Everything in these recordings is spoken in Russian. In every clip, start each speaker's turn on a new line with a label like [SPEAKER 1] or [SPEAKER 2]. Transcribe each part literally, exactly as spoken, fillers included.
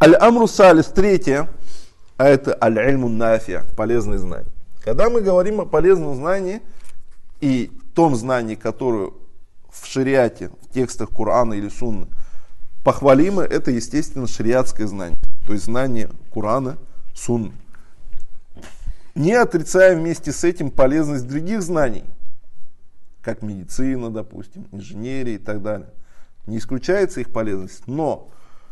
[SPEAKER 1] Аль-Амру Салис, третье, а это аль-Ильму Нафия, полезное знание. Когда мы говорим о полезном знании и том знании, которое в шариате, в текстах Корана или Сунны похвалимо, это, естественно, шариатское знание, то есть знание Корана, Сунны. Не отрицая вместе с этим полезность других знаний, как медицина, допустим, инженерия и так далее. Не исключается их полезность, но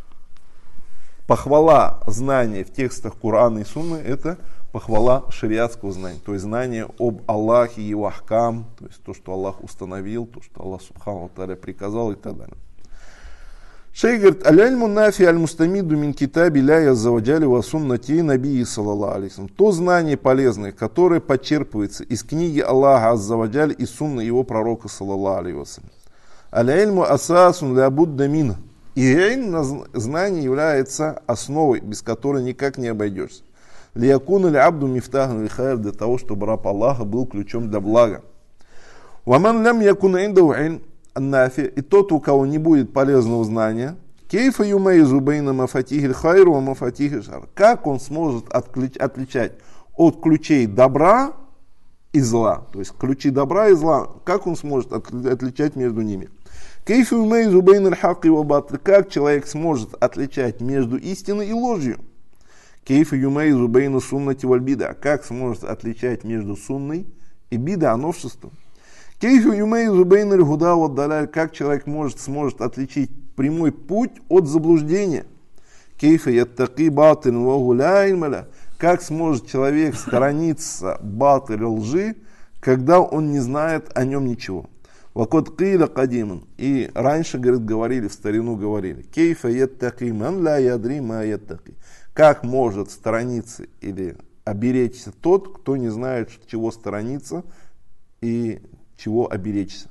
[SPEAKER 1] похвала знания в текстах Корана и Сунны – это похвала шариатского знания, то есть знание об Аллахе и его ахкам, то есть то, что Аллах установил, то, что Аллах Субхану ва Тааля приказал и так далее. Шейх говорит: аль-ильму нафи аль-мустамиду мин китаби ля азза ва джалля ва суннати набии саллаллаху алейхи ва саллям. То знание полезное, которое подчерпывается из книги Аллаха азза ва джалля и сунны его пророка саллаллаху алейхи ва саллям. Аль-ильму асасун ля будда мин. И ильм, знание является основой, без которой никак не обойдешься. Лиякуну л'абду мифтахун л'хайр, для того, чтобы раб Аллаха был ключом для блага. Ваман лям якун индаху ильм нафи, и тот, у кого не будет полезного знания, кейфа юмайзу бейна мафатихи л'хайр ва мафатихи л'шар. Как он сможет отключ, отличать от ключей добра и зла, то есть ключи добра и зла, как он сможет от, отличать между ними? Кейфа юмайзу бейна л'хакки ва батл, как человек сможет отличать между истиной и ложью? Кейфа юмайзу бейна суннати валь бида, как сможет отличать между сунной и бида, новшеством? Кейфа юмайзу бейна ль-гуда ва даляль, как человек может, сможет отличить прямой путь от заблуждения? Кейфа яттаки батин ва гуля ильмаля, как сможет человек сторониться батиля, лжи, когда он не знает о нем ничего? Вакот киля кадиман, и раньше, говорит, говорили, в старину говорили, кейфа яттаки ман ля ядри ма яттаки, как может сторониться или оберечься тот, кто не знает, чего сторониться и чего оберечься.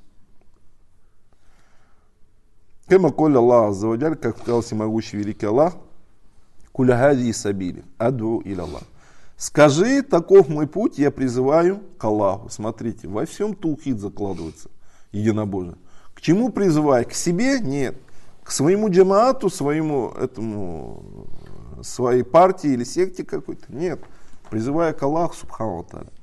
[SPEAKER 1] Кема коля Аллах азза ва джаль, как сказал всемогущий великий Аллах, куля хади сабили, аду иля Аллах. Скажи, таков мой путь, я призываю к Аллаху. Смотрите, во всем таухид закладывается единобожие. К чему призывай? К себе? Нет. К своему джамаату, своему этому, своей партии или секте какой-то? Нет. Призывая к Аллаху, Субхану ва Тааля.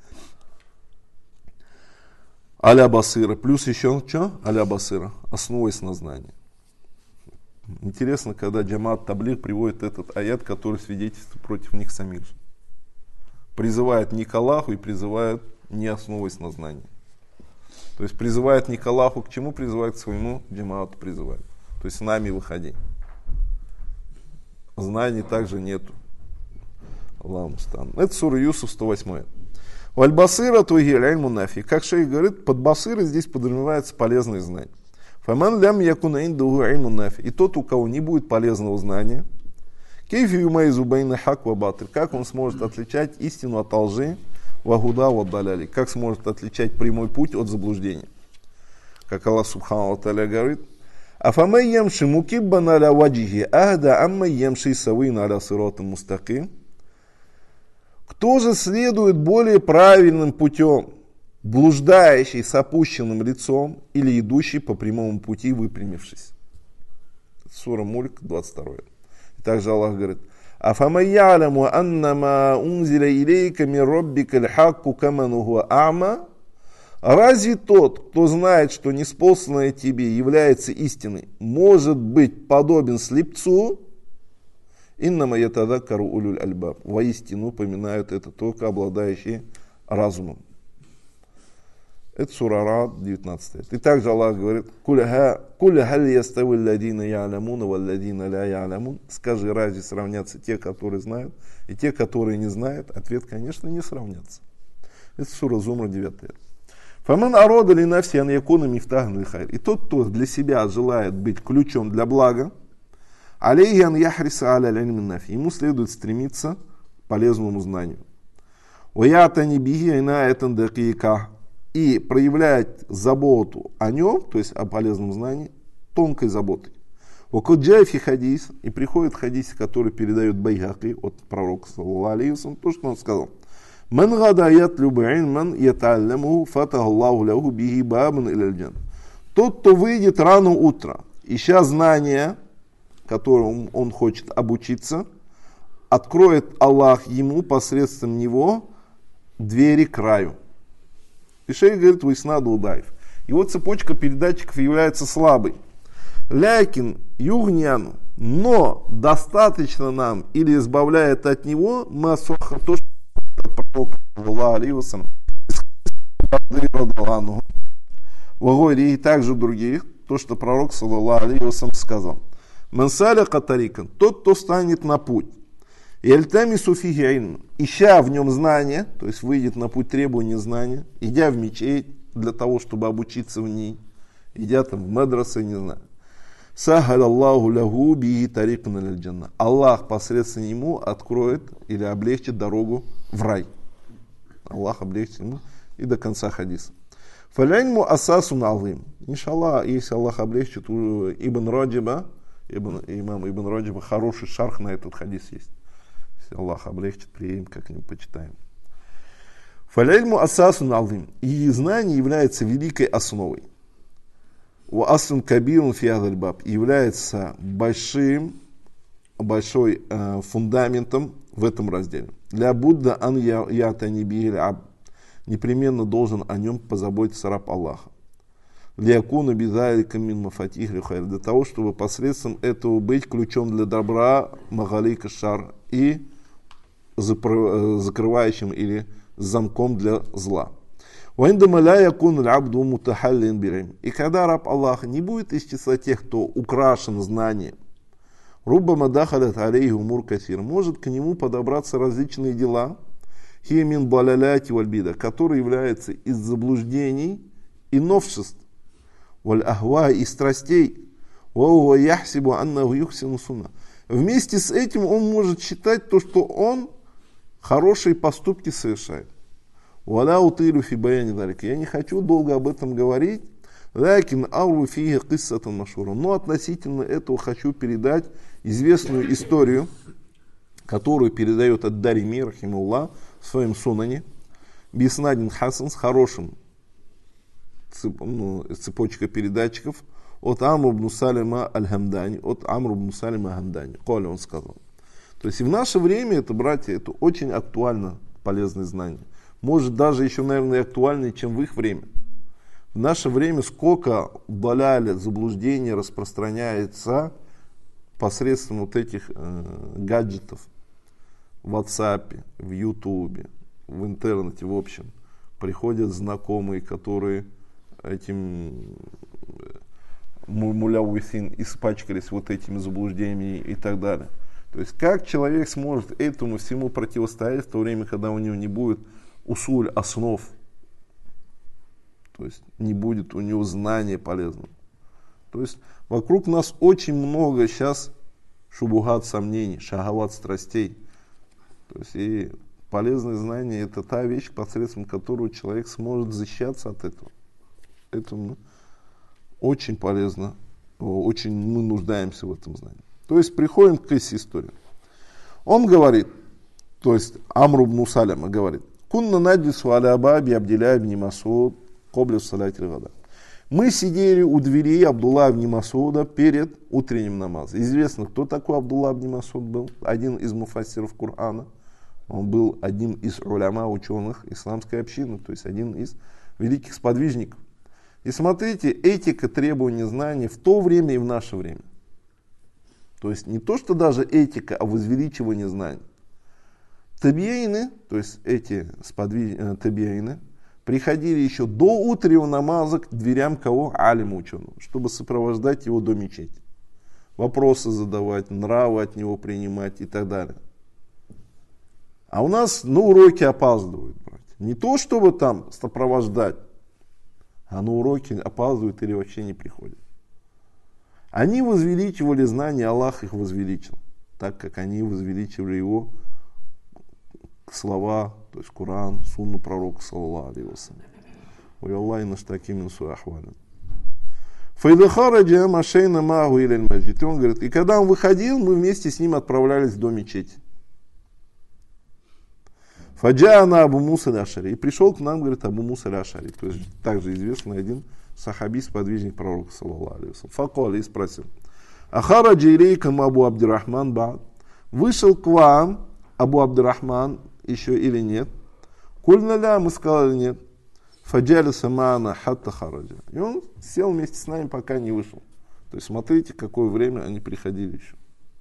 [SPEAKER 1] Аля басира. Плюс еще что? Аля басира. Основываясь на знании. Интересно, когда джамаат таблиг приводит этот аят, который свидетельствует против них самих же. Призывает не к Аллаху и призывает не основываясь на знании. То есть призывает не к Аллаху, к чему призывает? К своему джамаату призывает. То есть с нами выходи. Знаний также нету. Аллаху мустан. Это сура Юсуф, сто восьмой. Валь-басира туги аль-ильму нафи. Как шейх говорит, под басирой здесь подразумевается полезное знание. Фаман лям якуна индаху ильму нафи. И тот, у кого не будет полезного знания, кейфи юмайзу байна хак ва батиль. Как он сможет отличать истину от лжи, вагуда ва даляли. Как сможет отличать прямой путь от заблуждения. Как Аллах Субхану ва Тааля говорит, афамай ямши мукиббан аля ваджихи ахда аммай ямши савин аля сиратам мустаким. Кто же следует более правильным путем, блуждающий с опущенным лицом или идущий по прямому пути, выпрямившись? Сура Мульк, двадцать два. И также Аллах говорит, «Афама яляму аннама унзиля илейка мир роббика льхакку каману хуа ама». Разве тот, кто знает, что ниспосланное тебе является истиной, может быть подобен слепцу? Иннама ятадаккару улюль альбаб. Воистину поминают это только обладающие разумом. Это сура Рад, девятнадцать. И также Аллах говорит, «Куля халь ястави ладина я'лямуна валладина ля я'лямун». Скажи, разве сравнятся те, которые знают, и те, которые не знают? Ответ, конечно, не сравнятся. Это сура Зумра, девятый. Фаман арода ли нафси ан якуна мифтахан лихайр. И тот, кто для себя желает быть ключом для блага, алейхи ан яхриса аля ильми нафи. Ему следует стремиться к полезному знанию. Ваятани биги айнаэтан дакика. И проявлять заботу о нем, то есть о полезном знании, тонкой заботой. Вакуджайфи хадис, и приходит хадис, который передает Байхаки от пророка саллаллаху алейхи ва саллям, то, что он сказал. Ман гада ятлюбу ильман яталлямуху фатаха Аллаху лаху биги бабан иля аль-джанна. Тот, кто выйдет рано утром, ища знания, которому он хочет обучиться, откроет Аллах ему посредством него двери к раю. И шейх говорит, вайснаду удаев. Его цепочка передатчиков является слабой. Лякин югняну, но достаточно нам или избавляет от него масоха, то, что пророк Аллаху алейхи вассалям, и также других, то, что пророк саллаллаху алейхи вассалям сказал. Мансаля катарикан, тот, кто станет на путь, Эльтамису фиги ильм, ища в нем знания, то есть выйдет на путь требования знания, идя в мечеть для того, чтобы обучиться в ней, идя там в мадрасы, не знаю. Сахаль Аллаху лягу биги тарикан аль-джанна. Аллах посредством ему откроет или облегчит дорогу в рай. Аллах облегчит ему и до конца хадиса. Фаляньму асасун алым. Иншаллах, если Аллах облегчит, у Ибн Раджаба, Ибн, имам Ибн Раджаба, хороший шарх на этот хадис есть. Если Аллах облегчит, приедем, как-нибудь почитаем. Фаляльму асасун алым. И знание является великой основой. У аслун кабирун фиадальбаб является большим, большой э, фундаментом в этом разделе. Для Будда ан ятани бихиль аб. Непременно должен о нем позаботиться раб Аллаха. Лиякуна бидалика мин мафатихи хайр. Для того, чтобы посредством этого быть ключом для добра, магалика шар, и закрывающим или замком для зла. И когда раб Аллаха не будет из числа тех, кто украшен знанием, может к нему подобраться различные дела, которые являются из заблуждений и новшеств, и страстей. Вместе с этим он может считать то, что он хорошие поступки совершает. Я не хочу долго об этом говорить, но относительно этого хочу передать известную историю, которую передает ад-Дарими рахимахуллах в своем сунане, биснадин хасан, с хорошим цеп, ну, цепочкой передатчиков, от Амр ибн Салима аль-Хамдани, от Амр ибн Салима аль-Хамдани. Коли он сказал. То есть и в наше время, это, братья, это очень актуально полезное знание. Может даже еще, наверное, актуальнее, чем в их время. В наше время сколько даляли, заблуждений распространяется посредством вот этих э, гаджетов в WhatsApp, в YouTube, в интернете, в общем. Приходят знакомые, которые этим муля-уисин испачкались вот этими заблуждениями и так далее. То есть как человек сможет этому всему противостоять в то время, когда у него не будет усуль, основ, то есть не будет у него знания полезного. То есть вокруг нас очень много сейчас шубухат сомнений, шахават страстей. То есть и полезное знание — это та вещь, посредством которой человек сможет защищаться от этого. Это очень полезно, очень мы нуждаемся в этом знании. То есть приходим к этой истории. Он говорит, то есть Амр ибн Салима говорит, «Кунна наджису аля баби Абдилля ибн Масуд коблю салати гада». Мы сидели у дверей Абдулла ибн Масуда перед утренним намазом. Известно, кто такой Абдулла ибн Масуд был? Один из муфассиров Корана. Он был одним из уляма, ученых исламской общины, то есть один из великих сподвижников. И смотрите, этика требования знаний в то время и в наше время. То есть не то, что даже этика, а возвеличивание знаний. Табиейны, то есть эти сподвиж... табиейны, приходили еще до утреннего намаза к дверям кого? Алима ученого, чтобы сопровождать его до мечети. Вопросы задавать, нравы от него принимать и так далее. А у нас на уроки опаздывают, братья. Не то, чтобы там сопровождать, а на уроки опаздывают или вообще не приходят. Они возвеличивали знания, Аллах их возвеличил, так как они возвеличивали его слова, то есть Коран, сунну пророка, саллаллаху алейхи вассалям. Ой, Аллах наш таким инсу ахвален. Файдахараджа машейна магу или маджид. И он говорит, и когда он выходил, мы вместе с ним отправлялись до мечети. Фаджана Абу Муса аль-Ашари. И пришел к нам, говорит, Абу Муса аль-Ашари. То есть также известный один сахаби, сподвижник пророка, саллаллаху алейхи вассалям. Факуали и спросил. Ахараджа илейкам Абу Абдирахман бад. Вышел к вам Абу Абдирахман еще или нет? Кульна ля, мы сказали нет. Фаджалиса маана хатта хараджа. И он сел вместе с нами, пока не вышел. То есть смотрите, какое время они приходили еще.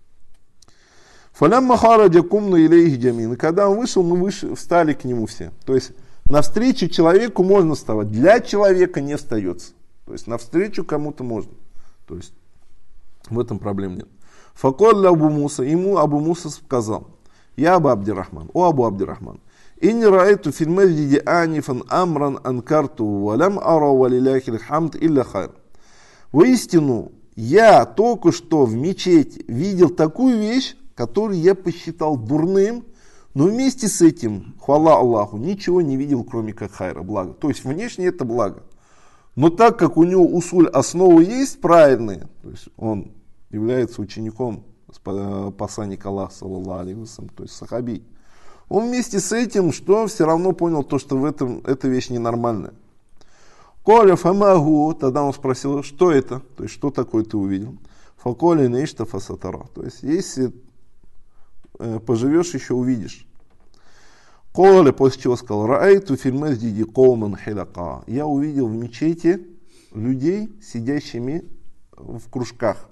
[SPEAKER 1] Фалямма хараджа кумна илейхи джамин. И когда он вышел, мы вышли, встали к нему все. То есть навстречу человеку можно вставать. Для человека не встается. То есть навстречу кому-то можно. То есть в этом проблем нет. Факоль Абу Муса. Ему Абу Муса сказал: Я Абу Абдирахман. О Абу Абдирахман. Инни раайту фил масджиди анифан амран анкарту валям ара валиляхи хамд илля хайр. Воистину, я только что в мечети видел такую вещь, которую я посчитал дурным, но вместе с этим, хвала Аллаху, ничего не видел, кроме как хайра, блага. То есть внешне это благо. Но так как у него усуль основы есть правильные, то есть он является учеником посланника Аллаха, саллаллаху алейхи ва саллям, то есть сахаби, он вместе с этим, что все равно понял то, что в этом эта вещь ненормальная. Коля фамагу, тогда он спросил, что это, то есть что такое ты увидел. Факоли нейшта фасатара, то есть если э, поживешь, еще увидишь. Коля, после чего сказал: Раайту фил масджиди коуман хиляка. Я увидел в мечети людей, сидящими в кружках.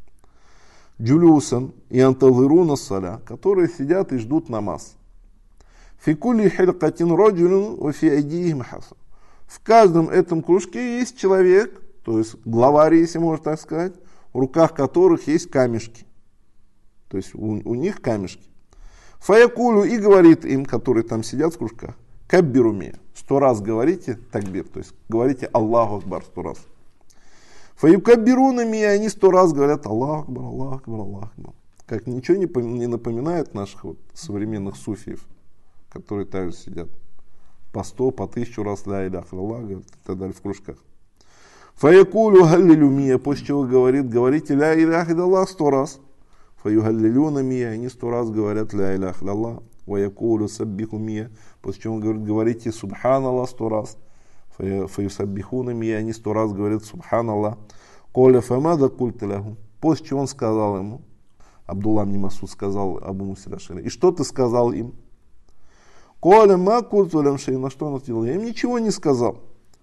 [SPEAKER 1] Джулюсан и антазируна саля, которые сидят и ждут намаз. Фикули хилькатин роджулюн вафи айдихим хасан. В каждом этом кружке есть человек, то есть главарь, если можно так сказать, в руках которых есть камешки. То есть у, у них камешки. Фаякулю, и говорит им, которые там сидят в кружках: каббируме, сто раз говорите такбир, то есть говорите Аллаху Акбар сто раз. Фаюкаббирунами, и они сто раз говорят Аллаху Акбар, Аллаху Акбар, Аллаху Акбар. Как ничего не, не напоминает наших вот современных суфиев, которые также сидят по сто, по тысячу раз ля иляха илlalлах, говорят, и так далее в кружках. Фаякулю галлилюмия, после чего говорит, говорите ля иляха илlalлах сто раз. Фаюгаллилюна мия, они сто раз говорят ля иляха илlalлах. Ваякулю саббиху мия, после чего он говорит, говорите субханаллах сто раз. Фаюсаббихуна мия, они сто раз говорят субханаллах. Коля фамада культа лаху, после чего он сказал ему, Абдулла ибн Масуд сказал Абу Мусе аль-Ашари: и что ты сказал им? Коля ма культу лям шей, на что он ответил? Я им ничего не сказал.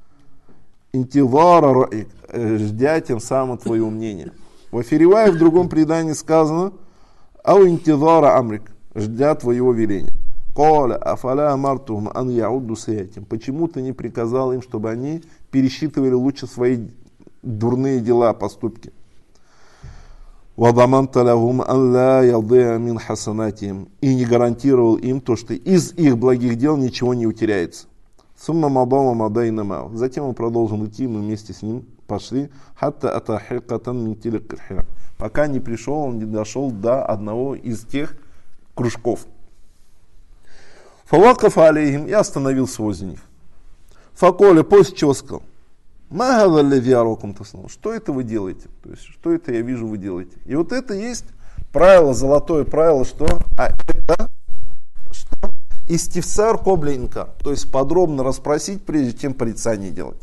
[SPEAKER 1] Интивара раик, ждя тем самым твое мнение. В Афиривае в другом предании сказано: ау интивара амрик, ждя твоего веления. Коля афаля амартухум ан яудду саятим. Почему ты не приказал им, чтобы они пересчитывали лучше свои дурные дела, поступки? Вадаманта лахум ан ла ялдея мин хасанатим. И не гарантировал им то, что из их благих дел ничего не утеряется. Сумма мадама мадайна мау. Затем он продолжил идти, мы вместе с ним пошли. Хатта атахикатан мин тилик аль-хирак. Пока не пришел, он не дошел до одного из тех кружков. Фавакаф алейхим, и остановился возле них. Факоля, после чего сказал: что это вы делаете? То есть, что это я вижу вы делаете? И вот это есть правило, золотое правило, что? А это что? Истифсар кобля инкар. То есть подробно расспросить, прежде чем порицание делать.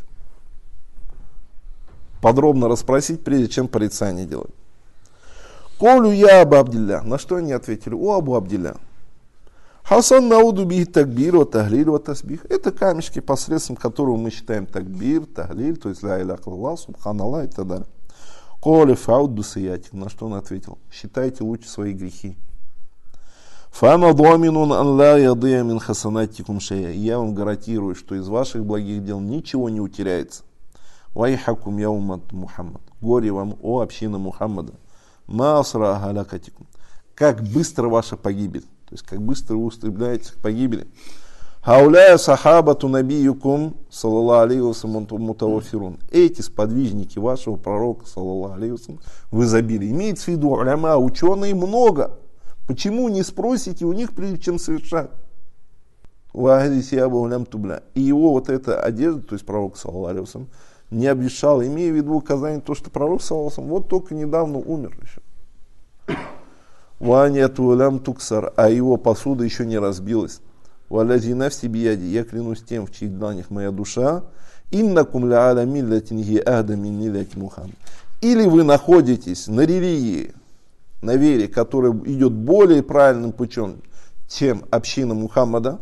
[SPEAKER 1] Подробно расспросить, прежде чем порицание делать. Колю я Абу Абдилля. На что они ответили? О Абу Абдилля. Хасан науду бихи такбир, ва тахлиль, ва тасбих. Это камешки, посредством которого мы считаем такбир, тахлиль, то есть ля иляха илlalлах, субханаллах и так далее. Коли фауду саятик. На что он ответил? Считайте лучше свои грехи. Фана доминун ан ла ядия мин хасанатикум шея. Я вам гарантирую, что из ваших благих дел ничего не утеряется. Вайхакум я уммат Мухаммад. Горе вам, о община Мухаммада. Ма асра галакатикум. Как быстро ваша погибель. То есть, как быстро вы устремляетесь к погибели. Хауляя сахабату набиюкум, саллаллаху алейхи ва саллям, мутавафирун. Эти сподвижники вашего пророка, саллаллаху алейхи ва саллям, в изобилии. Имеется в виду, уляма, ученые много. Почему не спросите у них, прежде чем совершать? И его вот эта одежда, то есть пророк, саллаллаху алейхи ва саллям, не обвешал, имея в виду указание, то, что пророк, саллаллаху алейхи ва саллям, вот только недавно умер еще. Туксар, а его посуда еще не разбилась. Валязи в себе яди, я клянусь тем, в чьих дланях моя душа. Иннакум ля аля миллятин хи ахда мин миллати Мухаммад. Или вы находитесь на религии, на вере, которая идет более правильным путем, чем община Мухаммада,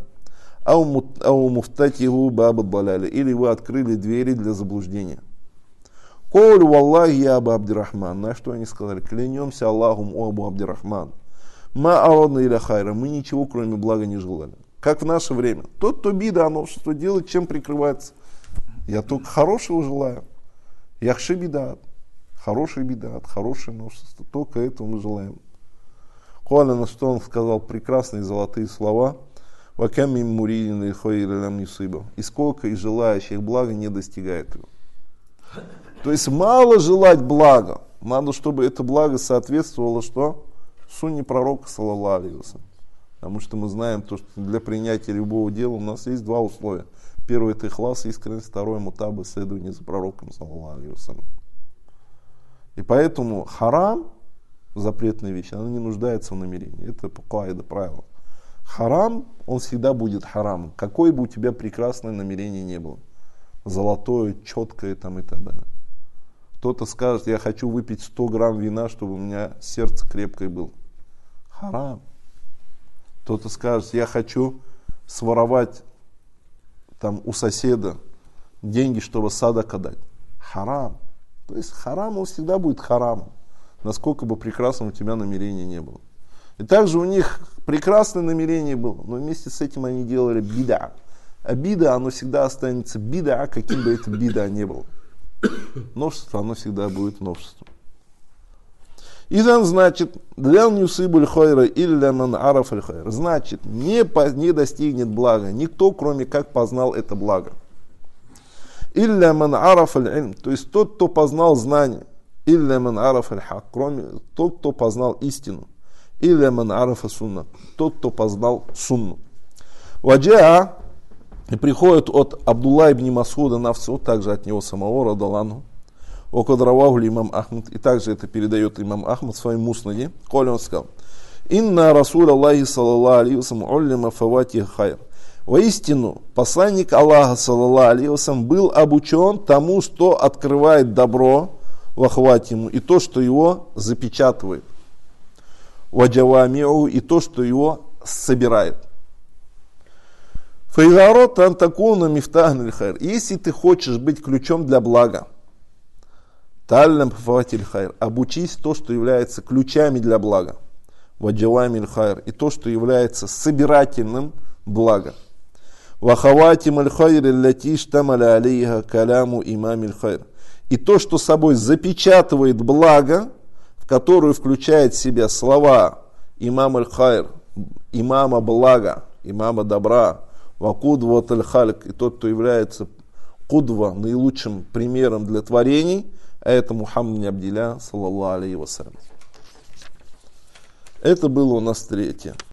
[SPEAKER 1] аумуфтатиху баба баляли, или вы открыли двери для заблуждения. Колю валлахи я Абу Абдирахман. На что они сказали? Клянемся Аллахом, о Абу Абдирахман. Ма ародна иля хайра. Мы ничего, кроме блага, не желали. Как в наше время. Тот, кто бида, новшество делает, чем прикрывается? Я только хорошего желаю. Яхши бидат. Хороший бидат, хорошее новшество. Только этого мы желаем. Коля, на что он сказал прекрасные золотые слова. Вакам мим муридин и хойр лям юсиба. И сколько из желающих блага не достигает его. То есть мало желать блага. Надо, чтобы это благо соответствовало что? Сунне пророка, саллаллаху алейхи вассалям. Потому что мы знаем, то, что для принятия любого дела у нас есть два условия. Первое — это ихлас, искренность. Второе — мутаба, следование за пророком, саллаллаху алейхи вассалям. И поэтому харам, запретная вещь, она не нуждается в намерении. Это каида, правило. Харам, он всегда будет харамом. Какое бы у тебя прекрасное намерение не было. Золотое, четкое там и так далее. Кто-то скажет, я хочу выпить сто грамм вина, чтобы у меня сердце крепкое было. Харам. Кто-то скажет, я хочу своровать там у соседа деньги, чтобы садака дать. Харам. То есть харам, он всегда будет харамом, насколько бы прекрасным у тебя намерение не было. И также у них прекрасное намерение было, но вместе с этим они делали бида. А бида, оно всегда останется бида, каким бы это бида ни было. Новшество, оно всегда будет новшеством. И then, значит, для нюсибуль хойра или для ман араф аль хойра. Значит, не, по, не достигнет блага никто, кроме как познал это благо. Или для ман араф аль ильм, то есть тот, кто познал знание. Или для ман араф аль хак, кроме тот, кто познал истину. Или для ман арафа сунна, тот, кто познал сунну. Ваджа, и приходит от Абдулла ибн Масуда Навсу, также от него самого, радалану, окадраваху имам Ахмад, и также это передает имам Ахмад в своем муснаде. Коли он сказал, инна расуль Аллахи саллаллаху алейхи вассалям уллима фаватиха хайр. Воистину, посланник Аллаха саллаллаху алейхи вассалям был обучен тому, что открывает добро в охватиму, и то, что его запечатывает. Ваджавамиу, и то, что его собирает. Фейгарот антакуна мифтахн аль-хайр. Если ты хочешь быть ключом для блага, таллям фаватиль хайр. Обучись то, что является ключами для блага. Ваджавами аль-хайр. И то, что является собирательным блага. Вахаватим аль-хайр аллати штамаля алейха каляму имам аль-хайр. И то, что собой запечатывает благо, в которую включает в себя слова имам аль-хайр, имама блага, имама добра, вакудва таль-хальк, и тот, кто является кудва, наилучшим примером для творений, а это Мухаммад ибн Абдилля, саллаллаху алейхи вассалям. Это было у нас третье.